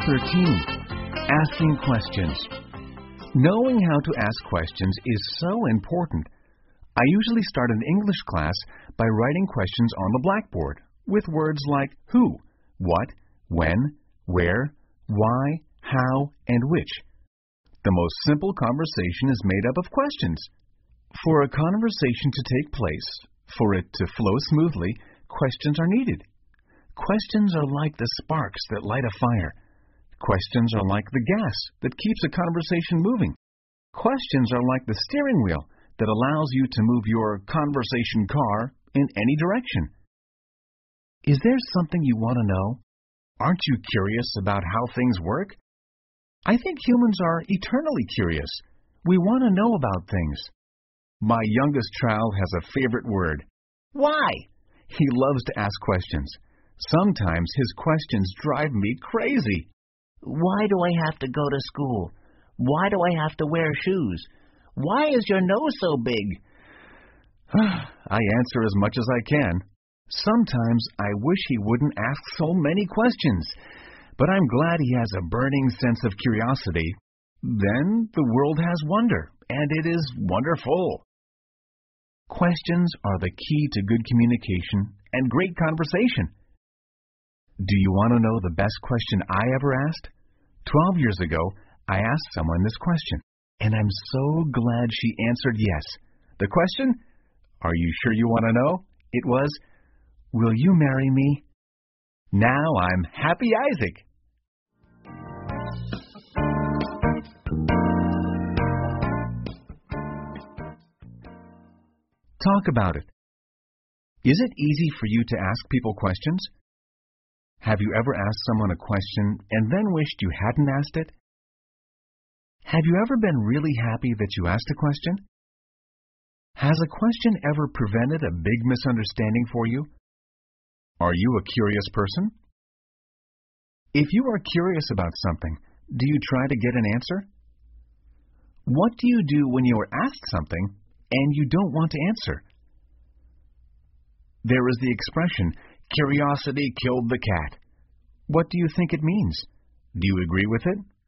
13. Asking questions. Knowing how to ask questions is so important. I usually start an English class by writing questions on the blackboard with words like who, what, when, where, why, how, and which. The most simple conversation is made up of questions. For a conversation to take place, for it to flow smoothly, questions are needed. Questions are like the sparks that light a fire. Questions are like the gas that keeps a conversation moving. Questions are like the steering wheel that allows you to move your conversation car in any direction. Is there something you want to know? Aren't you curious about how things work? I think humans are eternally curious. We want to know about things. My youngest child has a favorite word. Why? He loves to ask questions. Sometimes his questions drive me crazy. Why do I have to go to school? Why do I have to wear shoes? Why is your nose so big? I answer as much as I can. Sometimes I wish he wouldn't ask so many questions, but I'm glad he has a burning sense of curiosity. Then the world has wonder, and it is wonderful. Questions are the key to good communication and great conversation. Do you want to know the best question I ever asked? 12 years ago, I asked someone this question, and I'm so glad she answered yes. The question, are you sure you want to know? It was, will you marry me? Now I'm Happy Isaac. Talk about it. Is it easy for you to ask people questions? Have you ever asked someone a question and then wished you hadn't asked it? Have you ever been really happy that you asked a question? Has a question ever prevented a big misunderstanding for you? Are you a curious person? If you are curious about something, do you try to get an answer? What do you do when you are asked something and you don't want to answer? There is the expression, curiosity killed the cat. What do you think it means? Do you agree with it